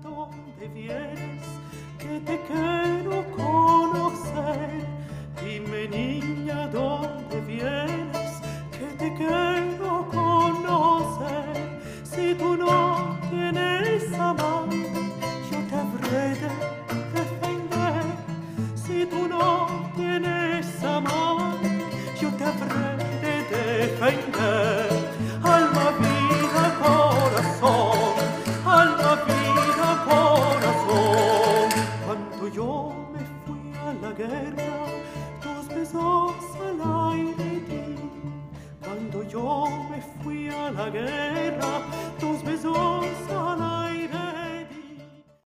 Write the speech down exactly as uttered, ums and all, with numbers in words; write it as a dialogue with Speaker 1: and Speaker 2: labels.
Speaker 1: ¿dónde vienes? Que te quiero conocer. Dime, niña, ¿dónde vienes? Que te quiero conocer. Si tú no tienes amante, yo te habré de defender. Si tú no tienes amante, yo te habré de defender. Alma, vida, corazón, alma, vida, corazón. Cuando yo me fui a la guerra, dos besos al aire di. Cuando yo me fui a la guerra, dos besos al aire